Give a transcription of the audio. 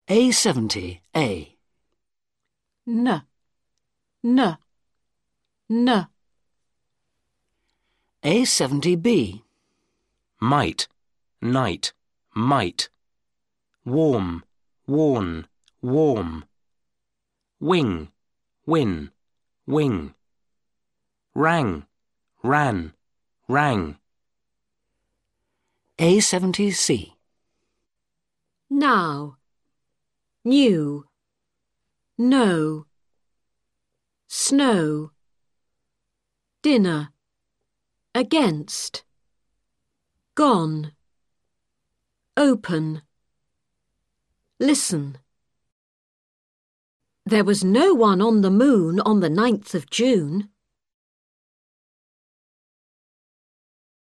A70, A. N, n, n. A70B. Might, night, might. Warm, worn, warm. Wing, win, wing. Rang, ran, rang. A70C. Now, new, no. Snow, dinner, against. Gone, open. Listen. There was no one on the moon on the 9th of June.